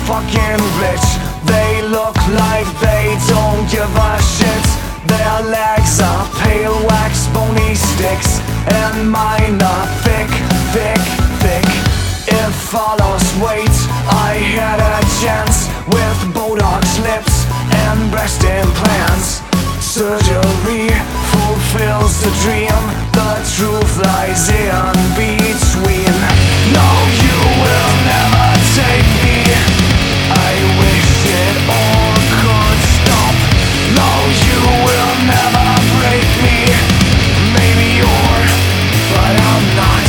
fucking rich. They look like they don't give a shit. Their legs are pale wax bony sticks, and mine are thick, thick, thick. If I lost weight, I had a chance with Botox lips and breast implants. Surgery fulfills the dream. The truth lies in between. No, you will never take me. I wish it all could stop. No, you will never break me. Maybe you're, but I'm not.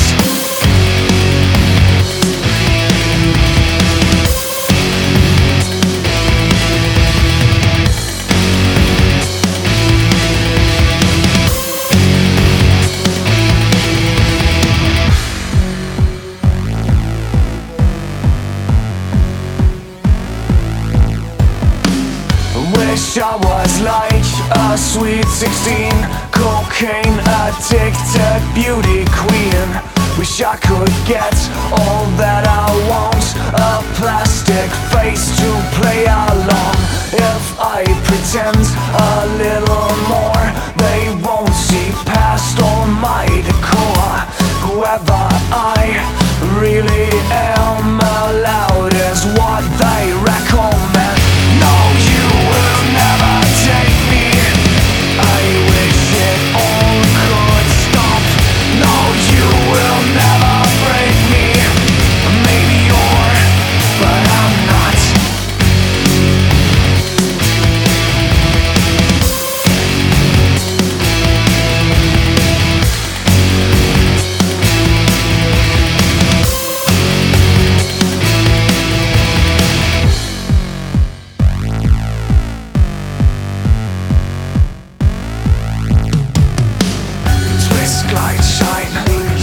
Wish I was like a sweet 16, cocaine addicted beauty queen. Wish I could get all that I want, a plastic face to play along. If I pretend a little more, they won't see past all my decor. Whoever I really am, allowed is what they recommend. No, you will never take me. I wish it all could stop. No, you will never break me. Maybe you're, but I'm not. Glide, shine,